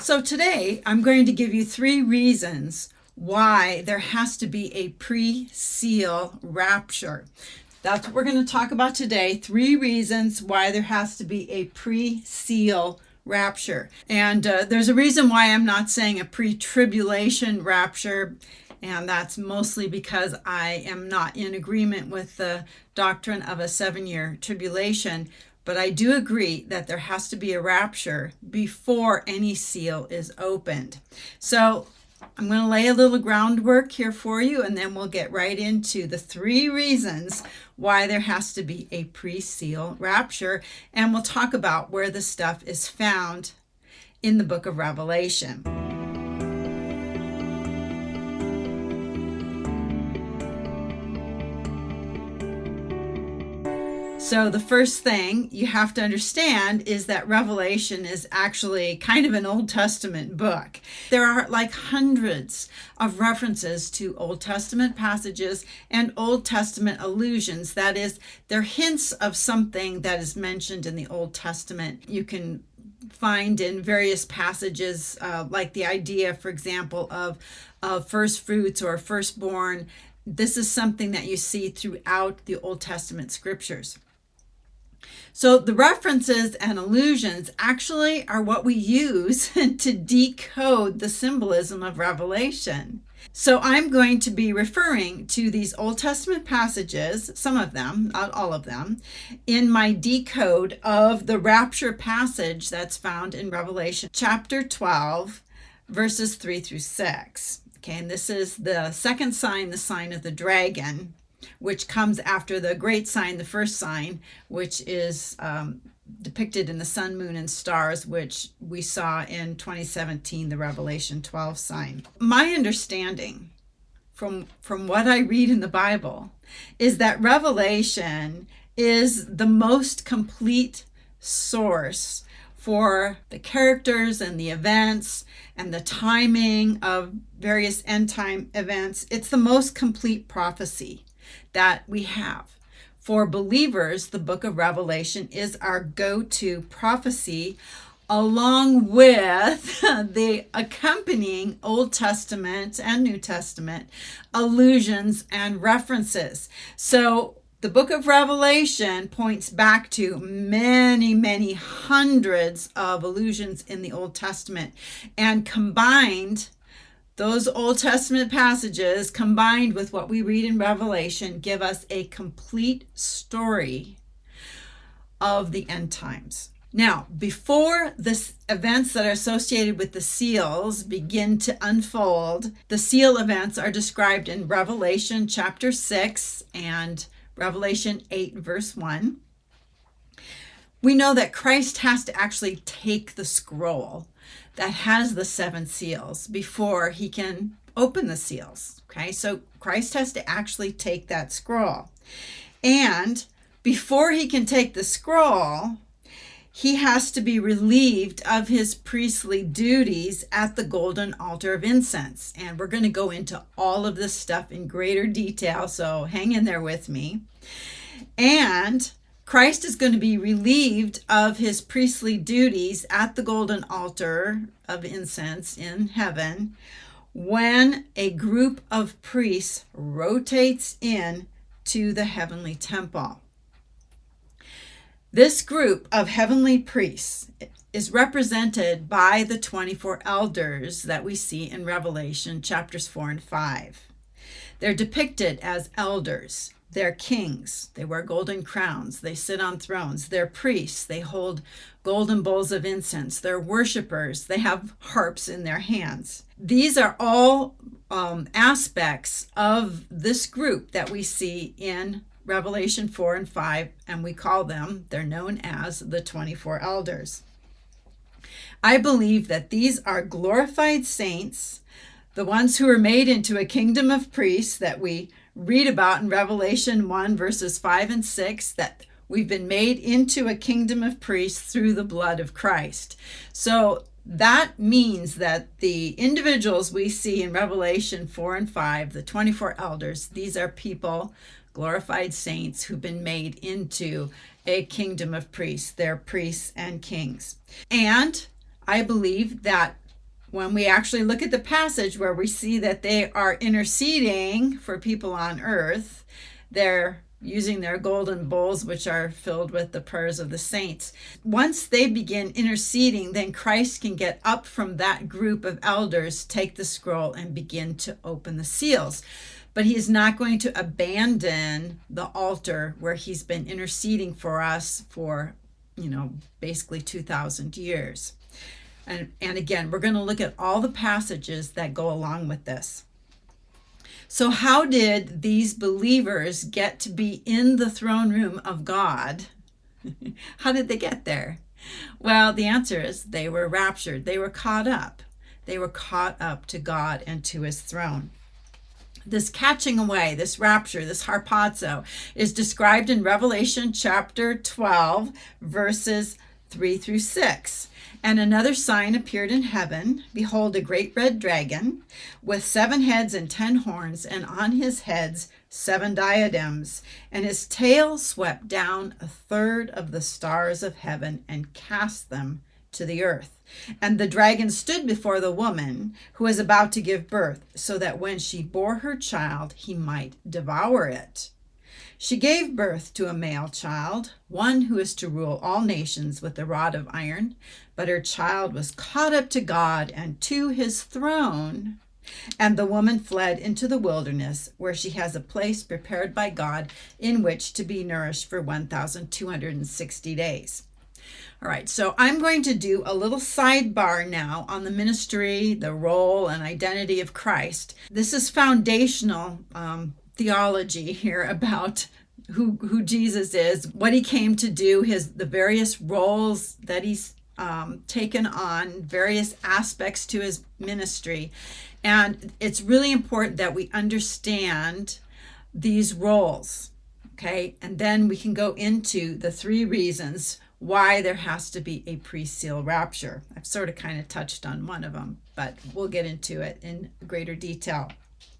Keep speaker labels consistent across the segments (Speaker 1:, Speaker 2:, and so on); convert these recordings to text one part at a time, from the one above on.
Speaker 1: So today I'm going to give you 3 reasons why there has to be a pre-seal rapture. That's what we're going to talk about today. 3 reasons why there has to be a pre-seal rapture. And there's a reason why I'm not saying a pre-tribulation rapture. And that's mostly because I am not in agreement with the doctrine of a 7-year tribulation. But I do agree that there has to be a rapture before any seal is opened. So I'm going to lay a little groundwork here for you, and then we'll get right into the 3 reasons why there has to be a pre-seal rapture. And we'll talk about where the stuff is found in the book of Revelation. So the first thing you have to understand is that Revelation is actually kind of an Old Testament book. There are like hundreds of references to Old Testament passages and Old Testament allusions. That is, they're hints of something that is mentioned in the Old Testament. You can find in various passages, like the idea, for example, of first fruits or firstborn. This is something that you see throughout the Old Testament scriptures. So the references and allusions actually are what we use to decode the symbolism of Revelation. So I'm going to be referring to these Old Testament passages, some of them, not all of them, in my decode of the rapture passage that's found in Revelation chapter 12, verses 3 through 6. Okay, and this is the second sign, the sign of the dragon, which comes after the great sign, the first sign, which is depicted in the sun, moon, and stars, which we saw in 2017, the Revelation 12 sign. My understanding from what I read in the Bible is that Revelation is the most complete source for the characters and the events and the timing of various end time events. It's the most complete prophecy that we have. For believers, the book of Revelation is our go-to prophecy, along with the accompanying Old Testament and New Testament allusions and references. So the book of Revelation points back to many, many hundreds of allusions in the Old Testament, and combined, those Old Testament passages, combined with what we read in Revelation, give us a complete story of the end times. Now, before the events that are associated with the seals begin to unfold, the seal events are described in Revelation chapter 6 and Revelation 8, verse 1. We know that Christ has to actually take the scroll that has the 7 seals before he can open the seals. Okay, so Christ has to actually take that scroll. And before he can take the scroll, he has to be relieved of his priestly duties at the golden altar of incense. And we're going to go into all of this stuff in greater detail, so hang in there with me. And Christ is going to be relieved of his priestly duties at the golden altar of incense in heaven when a group of priests rotates in to the heavenly temple. This group of heavenly priests is represented by the 24 elders that we see in Revelation chapters 4 and 5. They're depicted as elders. They're kings. They wear golden crowns. They sit on thrones. They're priests. They hold golden bowls of incense. They're worshipers. They have harps in their hands. These are all aspects of this group that we see in Revelation 4 and 5, and we call them, they're known as the 24 elders. I believe that these are glorified saints, the ones who are made into a kingdom of priests that we read about in Revelation 1, verses 5 and 6, that we've been made into a kingdom of priests through the blood of Christ. So that means that the individuals we see in Revelation 4 and 5, the 24 elders, these are people, glorified saints, who've been made into a kingdom of priests. They're priests and kings. And I believe that when we actually look at the passage where we see that they are interceding for people on earth, they're using their golden bowls, which are filled with the prayers of the saints. Once they begin interceding, then Christ can get up from that group of elders, take the scroll, and begin to open the seals. But he is not going to abandon the altar where he's been interceding for us for, basically 2,000 years. And again, we're going to look at all the passages that go along with this. So how did these believers get to be in the throne room of God? How did they get there? Well, the answer is they were raptured. They were caught up. They were caught up to God and to his throne. This catching away, this rapture, this harpazo, is described in Revelation chapter 12, verses 3 through 6. And another sign appeared in heaven. Behold, a great red dragon with 7 heads and 10 horns, and on his heads 7 diadems. And his tail swept down 1/3 of the stars of heaven and cast them to the earth. And the dragon stood before the woman who was about to give birth, so that when she bore her child, he might devour it. She gave birth to a male child, one who is to rule all nations with a rod of iron. But her child was caught up to God and to his throne. And the woman fled into the wilderness, where she has a place prepared by God in which to be nourished for 1,260 days. All right, so I'm going to do a little sidebar now on the ministry, the role, and identity of Christ. This is foundational theology here about who Jesus is, what he came to do, the various roles that he's taken on, various aspects to his ministry. And it's really important that we understand these roles, okay? And then we can go into the 3 reasons why there has to be a pre-seal rapture. I've sort of kind of touched on one of them, but we'll get into it in greater detail.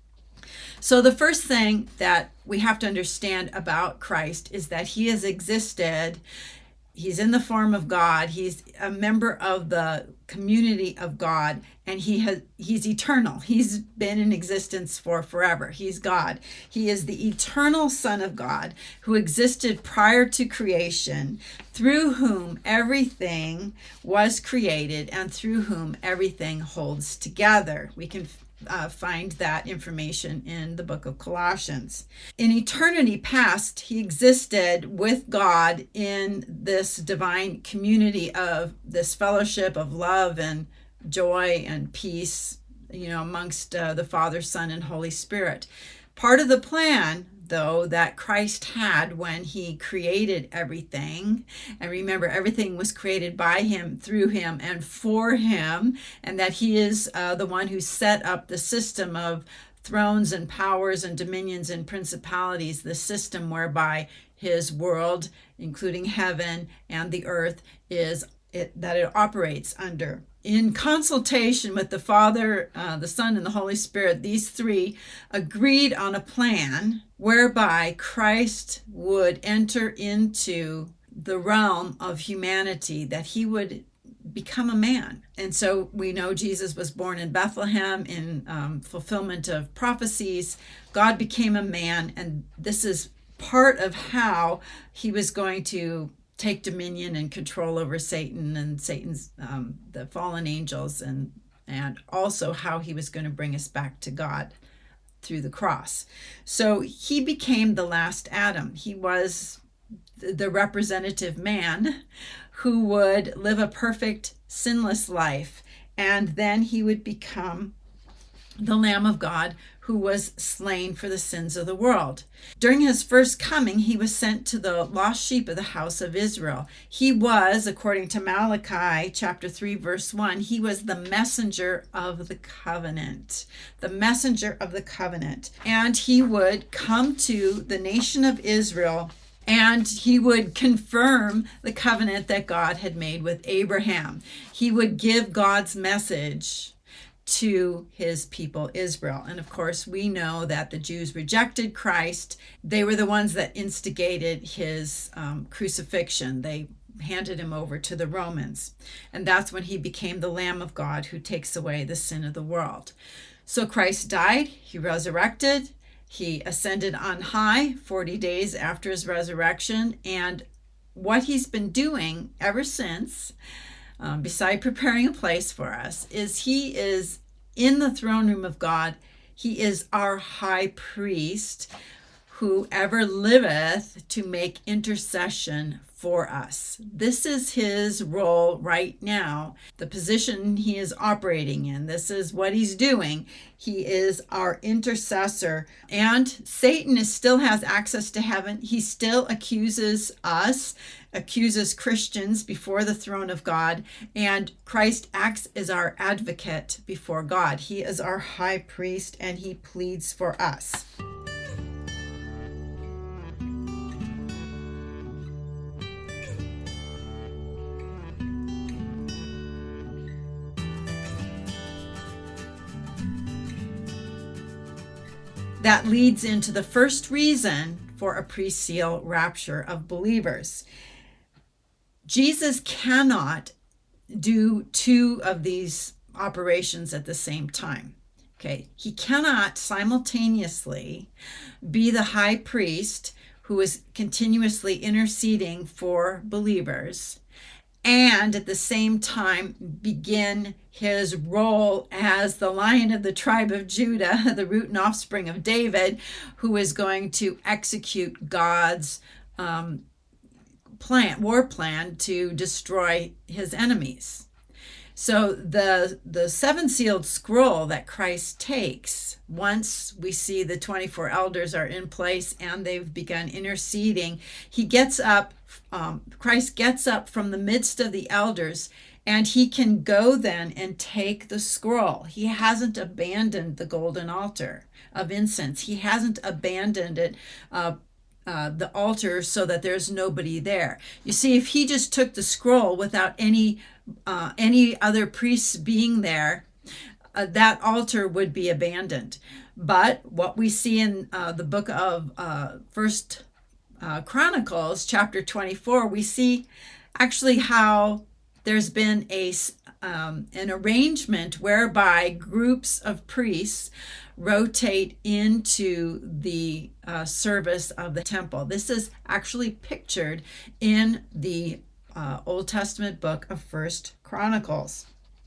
Speaker 1: So the first thing that we have to understand about Christ is that he has existed. He's in the form of God. He's a member of the community of God, and he's eternal. He's been in existence for forever. He's God. He is the eternal Son of God who existed prior to creation, through whom everything was created and through whom everything holds together. We can find that information in the book of Colossians. In eternity past, he existed with God in this divine community of this fellowship of love and joy and peace, amongst the Father, Son, and Holy Spirit. Part of the plan, though, that Christ had when he created everything, and remember, everything was created by him, through him, and for him, and that he is the one who set up the system of thrones and powers and dominions and principalities, the system whereby his world, including heaven and the earth, that it operates under. In consultation with the Father, the Son, and the Holy Spirit, these 3 agreed on a plan whereby Christ would enter into the realm of humanity, that he would become a man. And so we know Jesus was born in Bethlehem in fulfillment of prophecies. God became a man, and this is part of how he was going to take dominion and control over Satan and Satan's the fallen angels, and also how he was going to bring us back to God through the cross. So he became the last Adam. He was the representative man who would live a perfect, sinless life, and then he would become the Lamb of God who was slain for the sins of the world. During his first coming, he was sent to the lost sheep of the house of Israel. He was, according to Malachi chapter 3, verse 1, he was the messenger of the covenant. The messenger of the covenant. And he would come to the nation of Israel, and he would confirm the covenant that God had made with Abraham. He would give God's message to his people Israel. And of course, we know that the Jews rejected Christ. They were the ones that instigated his crucifixion. They handed him over to the Romans. And that's when he became the Lamb of God who takes away the sin of the world. So Christ died, he resurrected, he ascended on high 40 days after his resurrection. And what he's been doing ever since, beside preparing a place for us, is he is in the throne room of God. He is our high priest, who ever liveth to make intercession for us. This is his role right now, the position he is operating in. This is what he's doing. He is our intercessor. And Satan still has access to heaven. He still accuses us, accuses Christians before the throne of God. And Christ acts as our advocate before God. He is our high priest and he pleads for us. That leads into the first reason for a pre-seal rapture of believers. Jesus cannot do two of these operations at the same time. Okay, he cannot simultaneously be the high priest who is continuously interceding for believers and at the same time begin his role as the Lion of the tribe of Judah, the root and offspring of David, who is going to execute God's war plan to destroy his enemies. So the seven-sealed scroll that Christ takes, once we see the 24 elders are in place and they've begun interceding, Christ gets up from the midst of the elders, and he can go then and take the scroll. He hasn't abandoned the golden altar of incense. He hasn't abandoned it, the altar, so that there's nobody there. You see, if he just took the scroll without any other priests being there, that altar would be abandoned. But what we see in the book of First Chronicles, chapter 24, we see actually how there's been an arrangement whereby groups of priests rotate into the service of the temple. This is actually pictured in the Old Testament book of First Chronicles.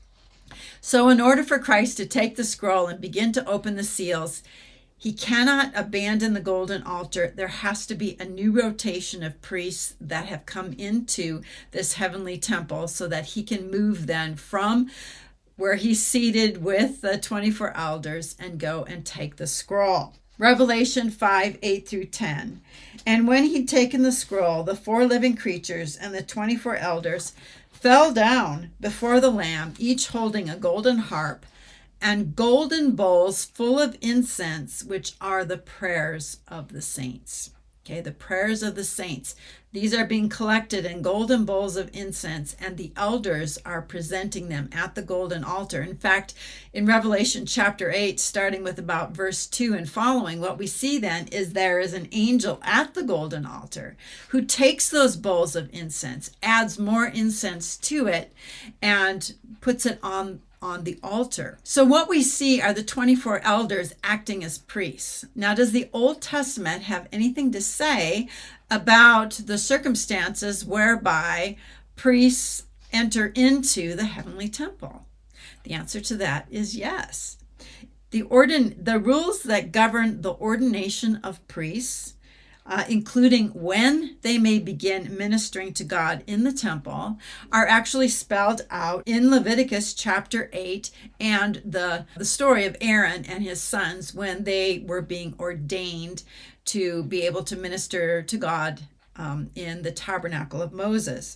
Speaker 1: So in order for Christ to take the scroll and begin to open the seals, he cannot abandon the golden altar. There has to be a new rotation of priests that have come into this heavenly temple so that he can move then from where he's seated with the 24 elders and go and take the scroll. Revelation 5:8-10. And when he'd taken the scroll, the 4 living creatures and the 24 elders fell down before the Lamb, each holding a golden harp and golden bowls full of incense, which are the prayers of the saints. Okay, the prayers of the saints. These are being collected in golden bowls of incense, and the elders are presenting them at the golden altar. In fact, in Revelation chapter 8, starting with about verse 2 and following, what we see then is there is an angel at the golden altar who takes those bowls of incense, adds more incense to it, and puts it on the altar. So what we see are the 24 elders acting as priests. Now, does the Old Testament have anything to say about the circumstances whereby priests enter into the heavenly temple? The answer to that is yes. The rules that govern the ordination of priests, including when they may begin ministering to God in the temple, are actually spelled out in Leviticus chapter 8 and the story of Aaron and his sons when they were being ordained to be able to minister to God in the tabernacle of Moses.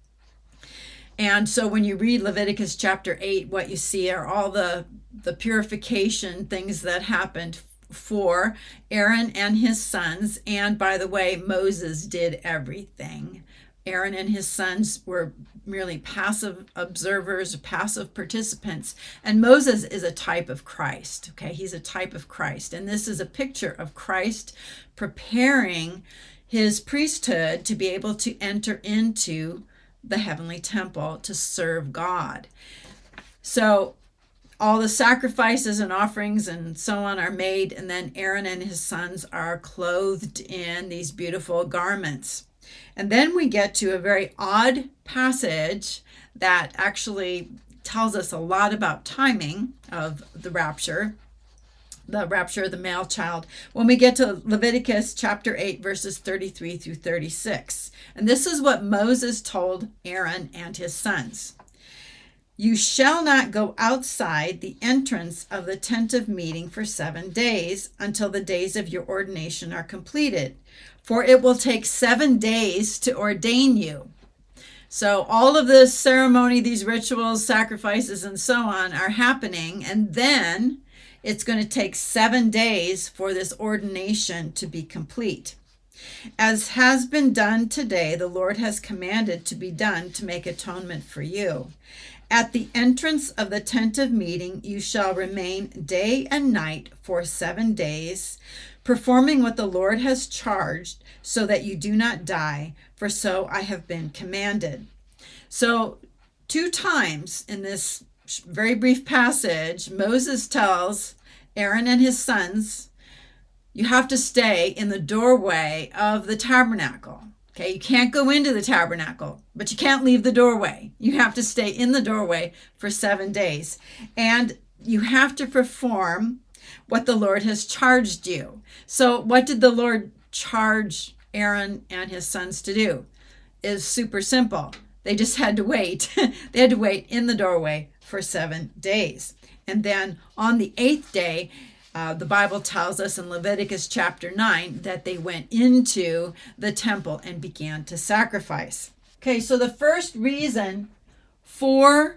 Speaker 1: And so when you read Leviticus chapter 8, what you see are all the purification things that happened for Aaron and his sons. And by the way, Moses did everything. Aaron and his sons were merely passive observers, passive participants. And Moses is a type of Christ. Okay, he's a type of Christ. And this is a picture of Christ preparing his priesthood to be able to enter into the heavenly temple to serve God. So all the sacrifices and offerings and so on are made, and then Aaron and his sons are clothed in these beautiful garments. And then we get to a very odd passage that actually tells us a lot about timing of the rapture of the male child, when we get to Leviticus chapter 8, verses 33 through 36. And this is what Moses told Aaron and his sons. You shall not go outside the entrance of the tent of meeting for 7 days until the days of your ordination are completed, for it will take 7 days to ordain you. So all of this ceremony, these rituals, sacrifices, and so on are happening, and then it's going to take 7 days for this ordination to be complete. As has been done today, the Lord has commanded to be done to make atonement for you. At the entrance of the tent of meeting, you shall remain day and night for 7 days, performing what the Lord has charged, so that you do not die, for so I have been commanded. So 2 times in this very brief passage, Moses tells Aaron and his sons, you have to stay in the doorway of the tabernacle. Okay, you can't go into the tabernacle, but you can't leave the doorway. You have to stay in the doorway for 7 days. And you have to perform what the Lord has charged you. So what did the Lord charge Aaron and his sons to do? Is super simple. They just had to wait. They had to wait in the doorway for 7 days. And then on the 8th day, the Bible tells us in Leviticus chapter 9 that they went into the temple and began to sacrifice. Okay, so the first reason for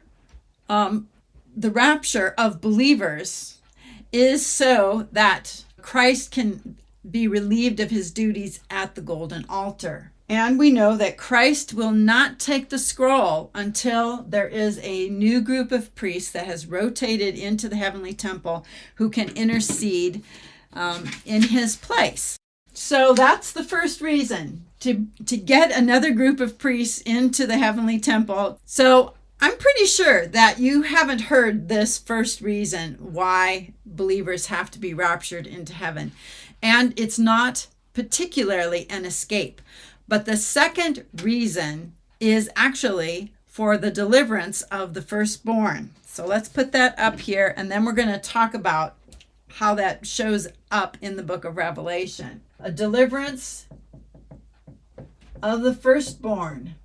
Speaker 1: the rapture of believers is so that Christ can be relieved of his duties at the golden altar. And we know that Christ will not take the scroll until there is a new group of priests that has rotated into the heavenly temple who can intercede in his place. So that's the first reason, to get another group of priests into the heavenly temple. So I'm pretty sure that you haven't heard this first reason why believers have to be raptured into heaven. And it's not particularly an escape. But the second reason is actually for the deliverance of the firstborn. So let's put that up here, and then we're going to talk about how that shows up in the book of Revelation. A deliverance of the firstborn.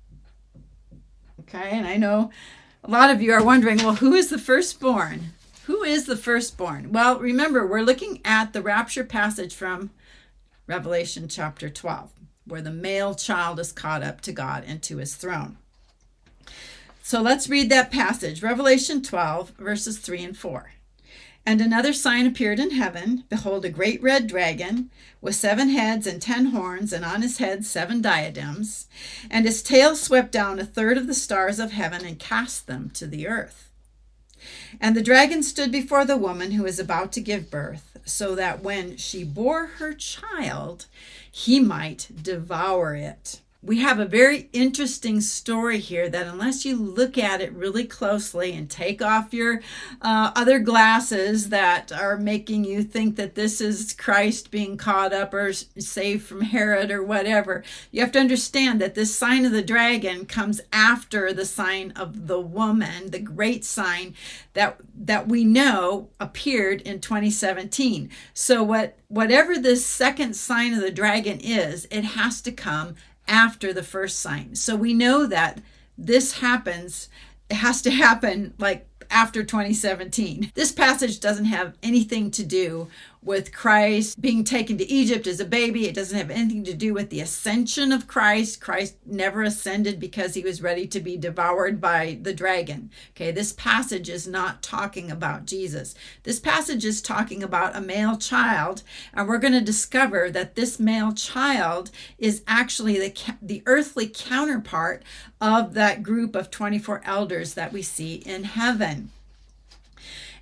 Speaker 1: Okay, and I know a lot of you are wondering, well, who is the firstborn? Who is the firstborn? Well, remember, we're looking at the rapture passage from Revelation chapter 12. Where the male child is caught up to God and to his throne. So let's read that passage, Revelation 12, verses 3 and 4. And another sign appeared in heaven. Behold, a great red dragon with 7 heads and 10 horns, and on his head 7 diadems. And his tail swept down 1/3 of the stars of heaven and cast them to the earth. And the dragon stood before the woman who is about to give birth, so that when she bore her child, he might devour it. We have a very interesting story here that unless you look at it really closely and take off your other glasses that are making you think that this is Christ being caught up or saved from Herod or whatever, you have to understand that this sign of the dragon comes after the sign of the woman, the great sign that we know appeared in 2017. So whatever this second sign of the dragon is, it has to come after the first sign. So we know that this happens, it has to happen like after 2017. This passage doesn't have anything to do with Christ being taken to Egypt as a baby. It doesn't have anything to do with the ascension of Christ. Christ never ascended because he was ready to be devoured by the dragon. Okay, this passage is not talking about Jesus. This passage is talking about a male child, and we're going to discover that this male child is actually the earthly counterpart of that group of 24 elders that we see in heaven.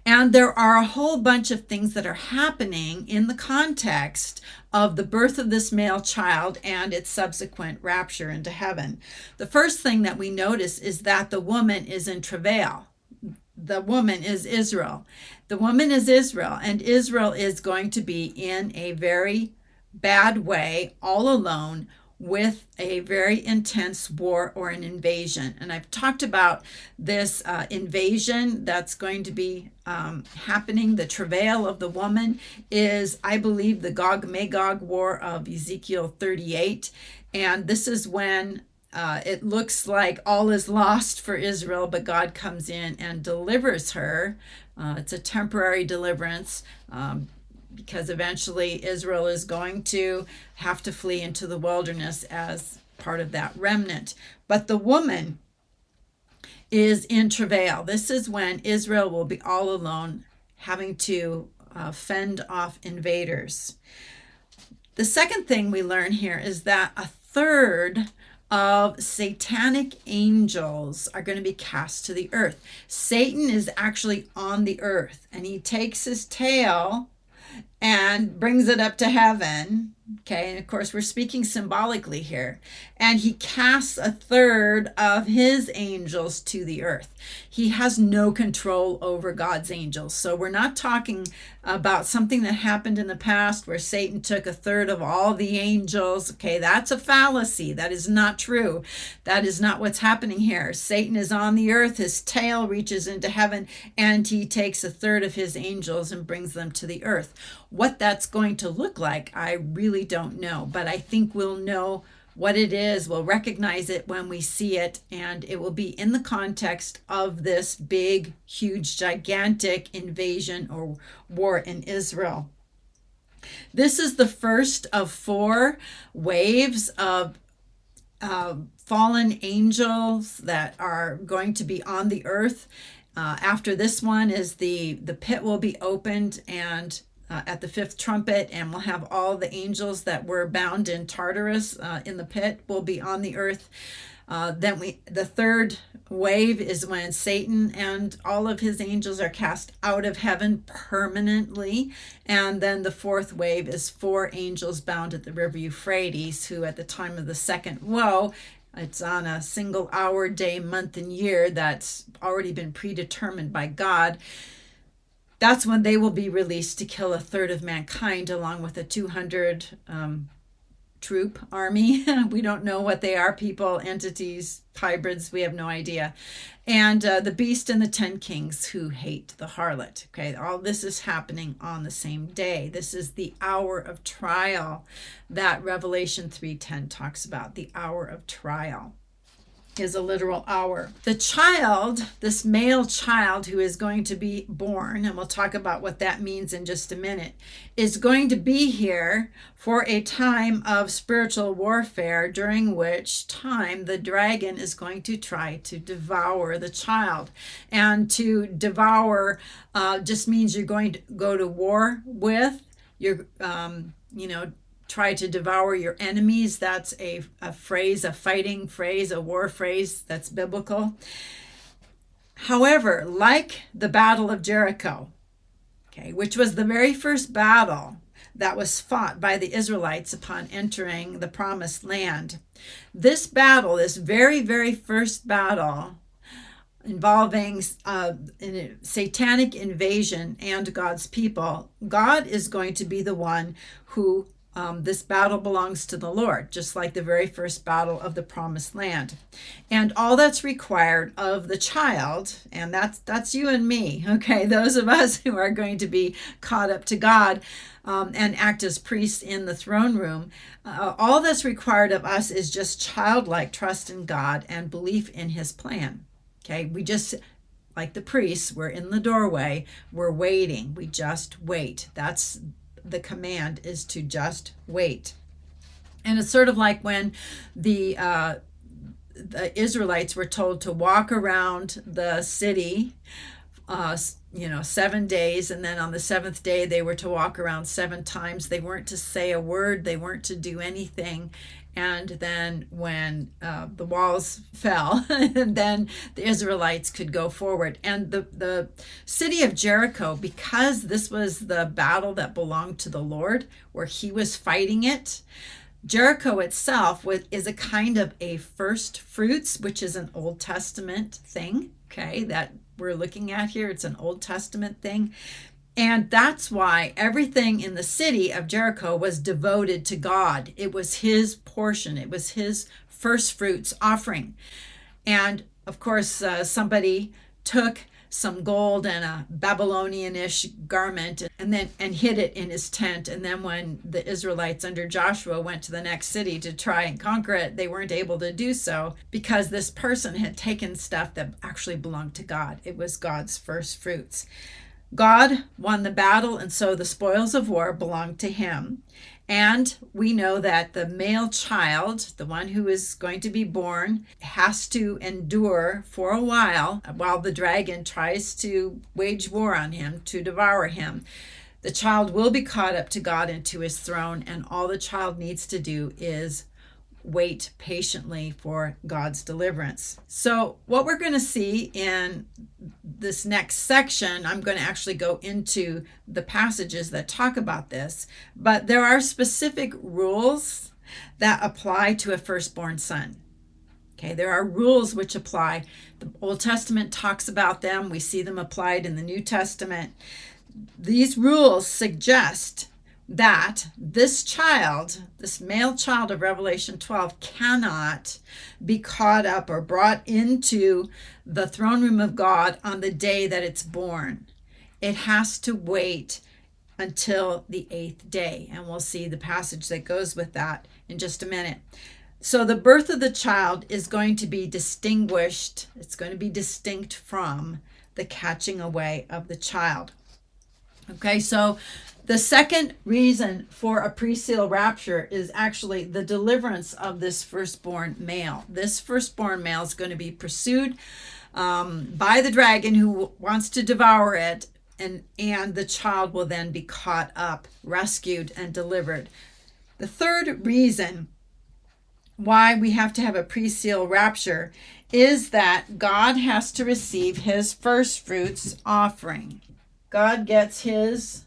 Speaker 1: And there are a whole bunch of things that are happening in the context of the birth of this male child and its subsequent rapture into heaven. The first thing that we notice is that the woman is in travail. The woman is Israel. The woman is Israel, and Israel is going to be in a very bad way, all alone, with a very intense war or an invasion. And I've talked about this invasion that's going to be happening. The travail of the woman is, I believe, the Gog-Magog war of Ezekiel 38. And this is when it looks like all is lost for Israel, but God comes in and delivers her. It's a temporary deliverance, because eventually Israel is going to have to flee into the wilderness as part of that remnant. But the woman is in travail. This is when Israel will be all alone, having to fend off invaders. The second thing we learn here is that a third of satanic angels are going to be cast to the earth. Satan is actually on the earth, and he takes his tail and brings it up to heaven. Okay, and of course we're speaking symbolically here. And he casts a third of his angels to the earth. He has no control over God's angels. So we're not talking about something that happened in the past where Satan took a third of all the angels. Okay, that's a fallacy. That is not true. That is not what's happening here. Satan is on the earth. His tail reaches into heaven, and he takes a third of his angels and brings them to the earth. What that's going to look like, I really don't know, but I think we'll know what it is. We'll recognize it when we see it, and it will be in the context of this big, huge, gigantic invasion or war in Israel. This is the first of 4 waves of fallen angels that are going to be on the earth. After this one is the pit will be opened, and at the 5th trumpet, and we'll have all the angels that were bound in Tartarus in the pit will be on the earth. The third wave is when Satan and all of his angels are cast out of heaven permanently. And then the 4th wave is 4 angels bound at the river Euphrates, who at the time of the second woe, it's on a single hour, day, month, and year that's already been predetermined by God. That's when they will be released to kill a third of mankind, along with a 200 troop army. We don't know what they are, people, entities, hybrids, we have no idea. And the beast and the 10 kings who hate the harlot. Okay, all this is happening on the same day. This is the hour of trial that Revelation 3:10 talks about. The hour of trial is a literal hour. The child, this male child who is going to be born, and we'll talk about what that means in just a minute, is going to be here for a time of spiritual warfare, during which time the dragon is going to try to devour the child. And to devour just means you're going to go to war with, try to devour your enemies. That's a phrase, a fighting phrase, a war phrase that's biblical. However, like the Battle of Jericho, okay, which was the very first battle that was fought by the Israelites upon entering the Promised Land, this battle, this very, very first battle involving satanic invasion and God's people, God is going to be the one who this battle belongs to the Lord, just like the very first battle of the Promised Land. And all that's required of the child, and that's you and me, okay, those of us who are going to be caught up to God and act as priests in the throne room, all that's required of us is just childlike trust in God and belief in his plan. Okay, we just, like the priests, we're in the doorway, we're waiting, we just wait. That's the command, is to just wait. And it's sort of like when the Israelites were told to walk around the city 7 days, and then on the seventh day they were to walk around 7 times. They weren't to say a word, they weren't to do anything. And then when the walls fell, and then the Israelites could go forward. And the city of Jericho, because this was the battle that belonged to the Lord, where he was fighting it, Jericho itself is a kind of a first fruits, which is an Old Testament thing, okay, that we're looking at here. It's an Old Testament thing. And that's why everything in the city of Jericho was devoted to God. It was his portion. It was his first fruits offering. And of course, somebody took some gold and a Babylonian-ish garment and hid it in his tent. And then when the Israelites under Joshua went to the next city to try and conquer it, they weren't able to do so because this person had taken stuff that actually belonged to God. It was God's first fruits. God won the battle, and so the spoils of war belonged to him. And we know that the male child, the one who is going to be born, has to endure for a while the dragon tries to wage war on him, to devour him. The child will be caught up to God and to his throne, and all the child needs to do is wait patiently for God's deliverance. So what we're going to see in this next section, I'm going to actually go into the passages that talk about this, but there are specific rules that apply to a firstborn son. Okay, there are rules which apply. The Old Testament talks about them. We see them applied in the New Testament. These rules suggest that this child, this male child of Revelation 12, cannot be caught up or brought into the throne room of God on the day that it's born. It has to wait until the 8th day, and we'll see the passage that goes with that in just a minute. So the birth of the child is going to be distinguished, it's going to be distinct from the catching away of the child. Okay, so the second reason for a pre-seal rapture is actually the deliverance of this firstborn male. This firstborn male is going to be pursued by the dragon who wants to devour it, and the child will then be caught up, rescued, and delivered. The third reason why we have to have a pre-seal rapture is that God has to receive his first fruits offering. God gets his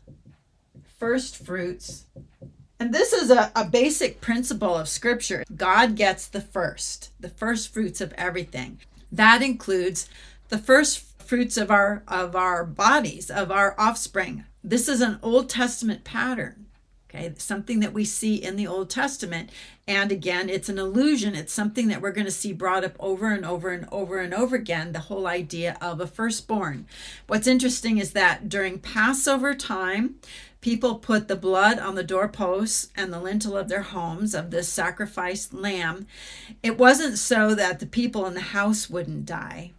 Speaker 1: first fruits. And this is a basic principle of Scripture. God gets the first fruits of everything. That includes the first fruits of our bodies, of our offspring. This is an Old Testament pattern. Okay, something that we see in the Old Testament. And again, it's an illusion. It's something that we're going to see brought up over and over and over and over again, the whole idea of a firstborn. What's interesting is that during Passover time, people put the blood on the doorposts and the lintel of their homes of this sacrificed lamb. It wasn't so that the people in the house wouldn't die.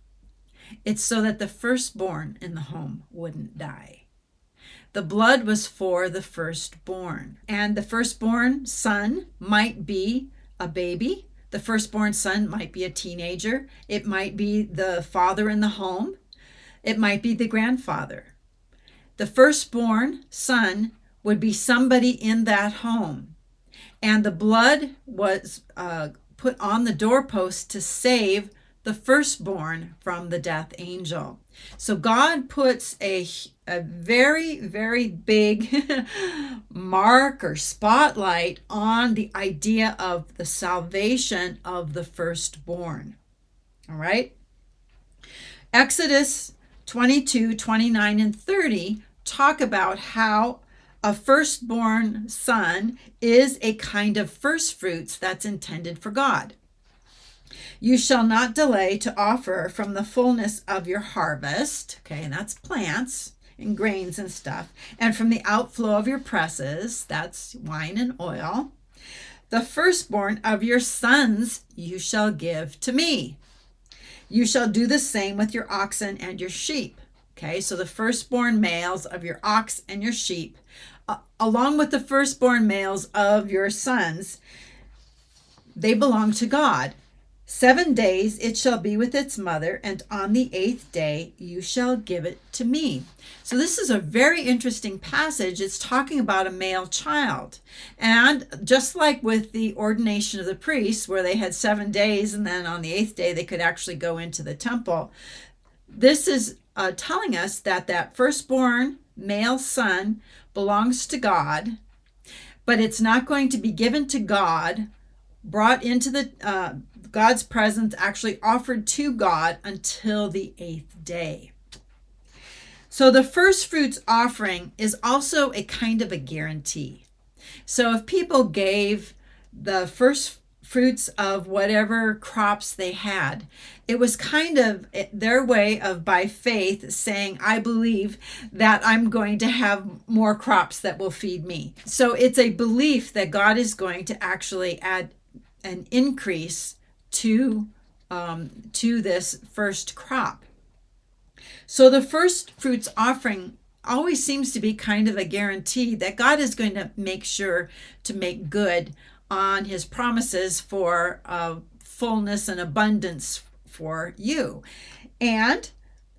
Speaker 1: It's so that the firstborn in the home wouldn't die. The blood was for the firstborn. And the firstborn son might be a baby. The firstborn son might be a teenager. It might be the father in the home. It might be the grandfather. The firstborn son would be somebody in that home. And the blood was put on the doorpost to save the firstborn from the death angel. So God puts a very, very big mark or spotlight on the idea of the salvation of the firstborn. All right? Exodus 22, 29, and 30 talk about how a firstborn son is a kind of first fruits that's intended for God. You shall not delay to offer from the fullness of your harvest. Okay, and that's plants and grains and stuff. And from the outflow of your presses, that's wine and oil. The firstborn of your sons you shall give to me. You shall do the same with your oxen and your sheep. Okay, so the firstborn males of your ox and your sheep, along with the firstborn males of your sons, they belong to God. 7 days it shall be with its mother, and on the 8th day you shall give it to me. So this is a very interesting passage. It's talking about a male child. And just like with the ordination of the priests, where they had 7 days and then on the 8th day they could actually go into the temple, this is telling us that that firstborn male son belongs to God, but it's not going to be given to God, brought into the God's presence, actually offered to God until the 8th day. So the first fruits offering is also a kind of a guarantee. So if people gave the first fruits of whatever crops they had, it was kind of their way of, by faith, saying, I believe that I'm going to have more crops that will feed me. So it's a belief that God is going to actually add an increase to this first crop. So the first fruits offering always seems to be kind of a guarantee that God is going to make sure to make good on his promises for fullness and abundance for you. And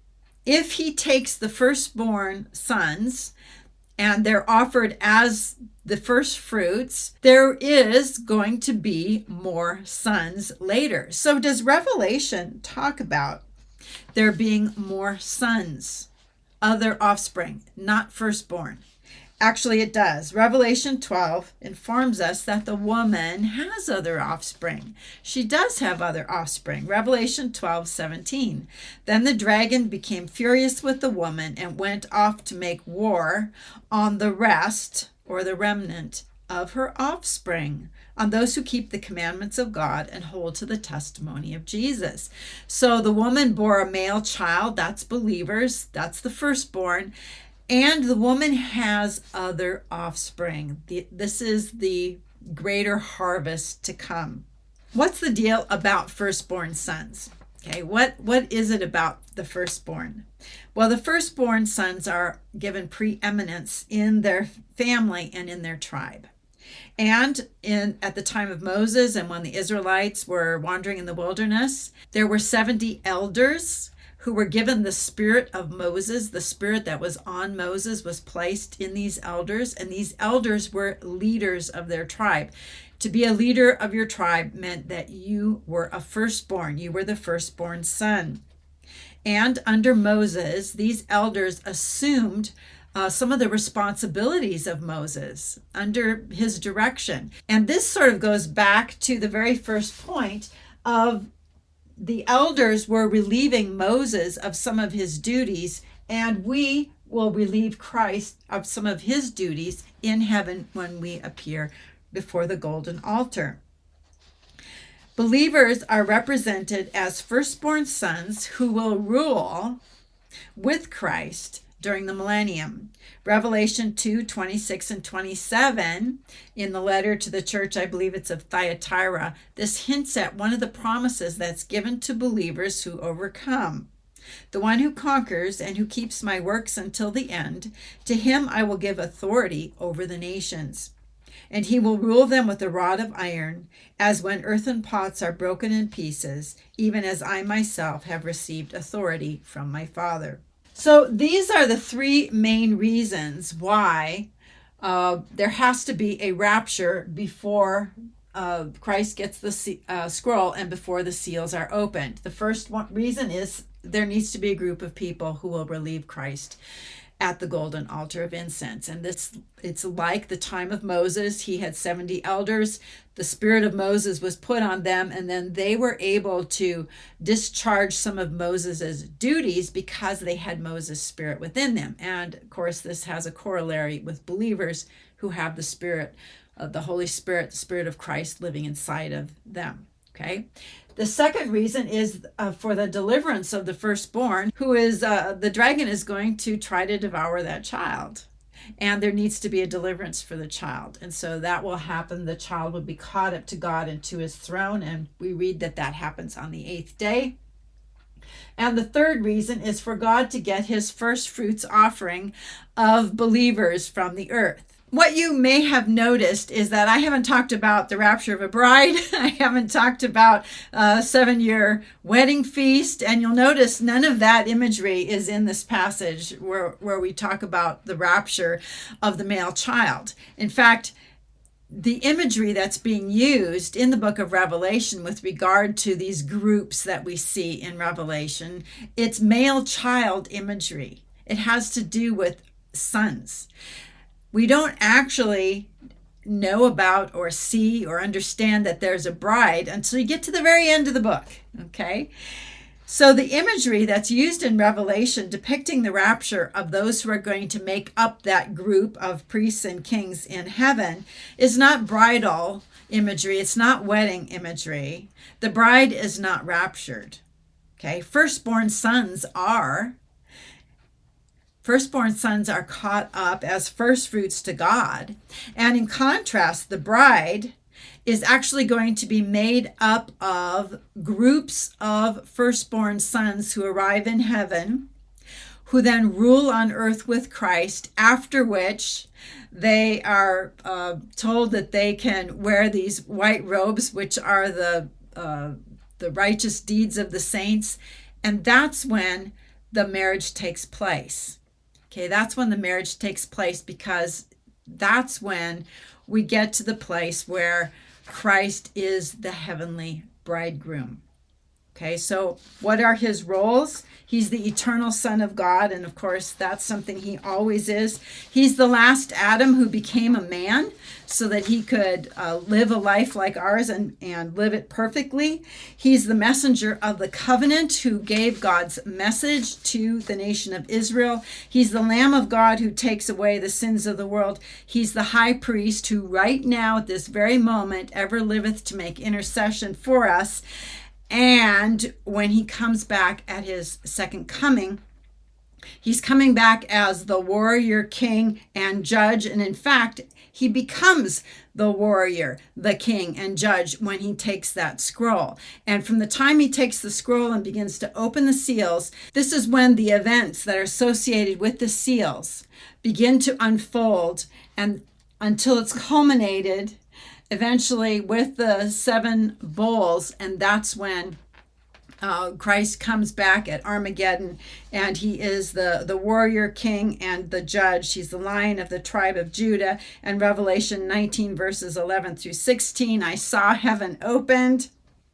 Speaker 1: if he takes the firstborn sons and they're offered as the first fruits, there is going to be more sons later. So does Revelation talk about there being more sons, other offspring, not firstborn? Actually, it does. Revelation 12 informs us that the woman has other offspring. She does have other offspring. Revelation 12:17. Then the dragon became furious with the woman and went off to make war on the rest, or the remnant, of her offspring, on those who keep the commandments of God and hold to the testimony of Jesus. So the woman bore a male child, that's believers, that's the firstborn, and the woman has other offspring. This is the greater harvest to come. What's the deal about firstborn sons? Okay, what is it about the firstborn? Well, the firstborn sons are given preeminence in their family and in their tribe. And at the time of Moses and when the Israelites were wandering in the wilderness, there were 70 elders who were given the spirit of Moses. The spirit that was on Moses was placed in these elders, and these elders were leaders of their tribe. To be a leader of your tribe meant that you were a firstborn. You were the firstborn son. And under Moses, these elders assumed some of the responsibilities of Moses under his direction. And this sort of goes back to the very first point of the elders were relieving Moses of some of his duties, and we will relieve Christ of some of his duties in heaven when we appear before the golden altar. Believers are represented as firstborn sons who will rule with Christ during the millennium. Revelation 2:26 and 27, in the letter to the church, I believe it's of Thyatira, this hints at one of the promises that's given to believers who overcome. The one who conquers and who keeps my works until the end, to him I will give authority over the nations. And he will rule them with a rod of iron, as when earthen pots are broken in pieces, even as I myself have received authority from my Father. So these are the three main reasons why there has to be a rapture before Christ gets the scroll and before the seals are opened. The first reason is there needs to be a group of people who will relieve Christ at the golden altar of incense. And it's like the time of Moses. He had 70 elders. The spirit of Moses was put on them, and then they were able to discharge some of Moses's duties because they had Moses' spirit within them. And of course, this has a corollary with believers who have the spirit of the Holy Spirit, the Spirit of Christ living inside of them. Okay. The second reason is for the deliverance of the firstborn, who is the dragon is going to try to devour that child. And there needs to be a deliverance for the child. And so that will happen. The child will be caught up to God and to his throne. And we read that happens on the 8th day. And the third reason is for God to get his first fruits offering of believers from the earth. what you may have noticed is that I haven't talked about the rapture of a bride. I haven't talked about a 7-year wedding feast. And you'll notice none of that imagery is in this passage where we talk about the rapture of the male child. In fact, the imagery that's being used in the book of Revelation with regard to these groups that we see in Revelation, it's male child imagery. It has to do with sons. We don't actually know about or see or understand that there's a bride until you get to the very end of the book, okay? So the imagery that's used in Revelation depicting the rapture of those who are going to make up that group of priests and kings in heaven is not bridal imagery. It's not wedding imagery. The bride is not raptured, okay? Firstborn sons are caught up as first fruits to God. And in contrast, the bride is actually going to be made up of groups of firstborn sons who arrive in heaven, who then rule on earth with Christ, after which they are told that they can wear these white robes, which are the righteous deeds of the saints. And that's when the marriage takes place. Okay, that's when the marriage takes place, because that's when we get to the place where Christ is the heavenly bridegroom. Okay, so what are his roles? He's the eternal Son of God, and of course, that's something he always is. He's the last Adam who became a man so that he could live a life like ours and live it perfectly. He's the messenger of the covenant who gave God's message to the nation of Israel. He's the Lamb of God who takes away the sins of the world. He's the high priest who right now at this very moment ever liveth to make intercession for us. And when he comes back at his second coming, he's coming back as the warrior king and judge. And in fact, he becomes the warrior, the king and judge when he takes that scroll. And from the time he takes the scroll and begins to open the seals, this is when the events that are associated with the seals begin to unfold, and until it's culminated eventually with the 7 bowls. And that's when Christ comes back at Armageddon, and he is the warrior king and the judge. He's the Lion of the tribe of Judah. And Revelation 19 verses 11 through 16, I saw heaven opened,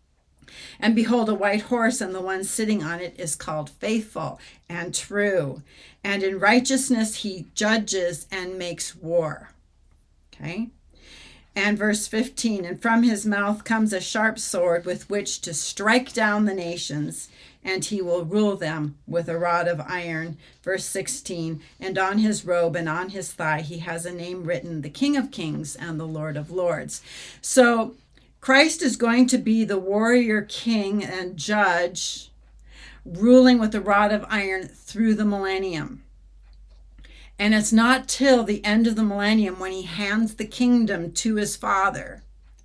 Speaker 1: and behold, a white horse, and the one sitting on it is called Faithful and True. And in righteousness he judges and makes war. Okay? And verse 15, and from his mouth comes a sharp sword with which to strike down the nations, and he will rule them with a rod of iron. Verse 16, and on his robe and on his thigh he has a name written, the King of Kings and the Lord of Lords. So Christ is going to be the warrior king and judge, ruling with a rod of iron through the millennium. And it's not till the end of the millennium, when he hands the kingdom to his Father,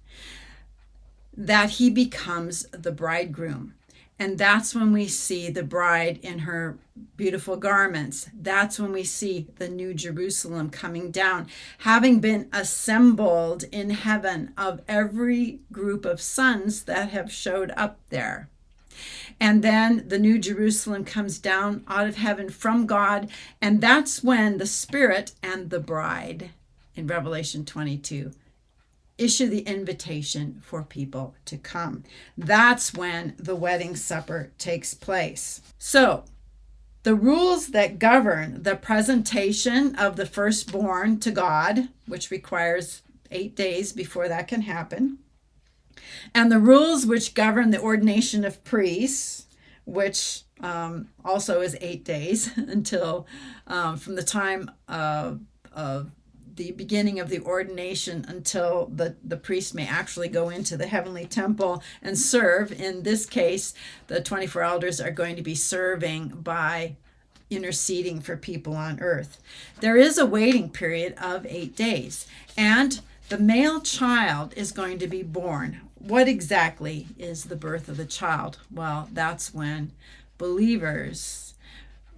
Speaker 1: that he becomes the bridegroom. And that's when we see the bride in her beautiful garments. That's when we see the New Jerusalem coming down, having been assembled in heaven of every group of sons that have showed up there. And then the New Jerusalem comes down out of heaven from God. And that's when the Spirit and the bride in Revelation 22 issue the invitation for people to come. That's when the wedding supper takes place. So the rules that govern the presentation of the firstborn to God, which requires 8 days before that can happen, and the rules which govern the ordination of priests, which also is 8 days until from the time of the beginning of the ordination until the priest may actually go into the heavenly temple and serve. In this case, the 24 elders are going to be serving by interceding for people on earth. There is a waiting period of 8 days, and the male child is going to be born. What exactly is the birth of the child? Well, that's when believers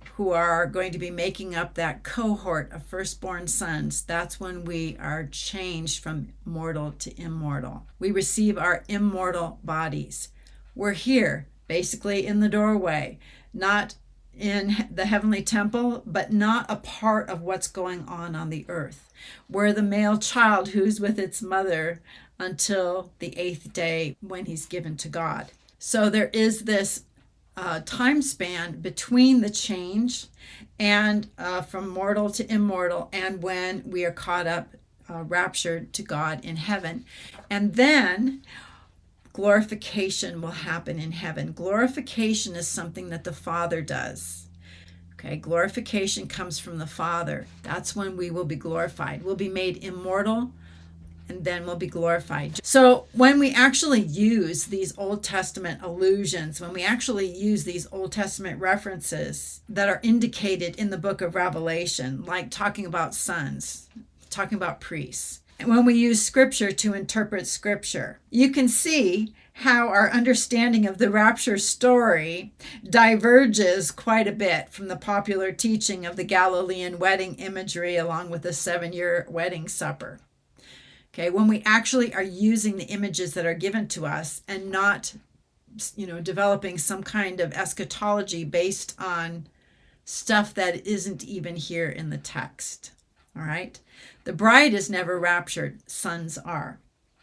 Speaker 1: who are going to be making up that cohort of firstborn sons, that's when we are changed from mortal to immortal. We receive our immortal bodies. We're here, basically in the doorway, not in the heavenly temple, but not a part of what's going on the earth. We're the male child who's with its mother until the 8th day when he's given to God. So there is this time span between the change and from mortal to immortal and when we are caught up, raptured to God in heaven. And then glorification will happen in heaven. Glorification is something that the Father does. Okay, glorification comes from the Father. That's when we will be glorified. We'll be made immortal, and then we'll be glorified. So when we actually use these Old Testament allusions, when we actually use these Old Testament references that are indicated in the book of Revelation, like talking about sons, talking about priests, and when we use scripture to interpret scripture, you can see how our understanding of the rapture story diverges quite a bit from the popular teaching of the Galilean wedding imagery along with the 7-year wedding supper. Okay, when we actually are using the images that are given to us and not, developing some kind of eschatology based on stuff that isn't even here in the text. All right, the bride is never raptured, sons are.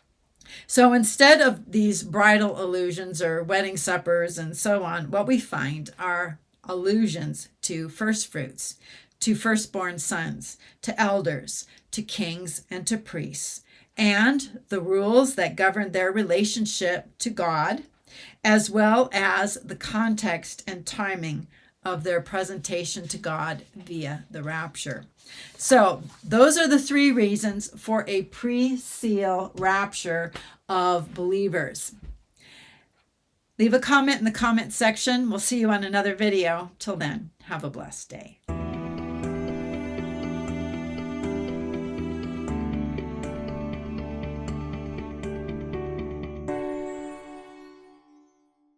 Speaker 1: So instead of these bridal allusions or wedding suppers and so on, what we find are allusions to first fruits, to firstborn sons, to elders, to kings, and to priests, and the rules that govern their relationship to God, as well as the context and timing of their presentation to God via the rapture. So those are the 3 reasons for a pre-seal rapture of believers. Leave a comment in the comment section. We'll see you on another video. Till then, have a blessed day.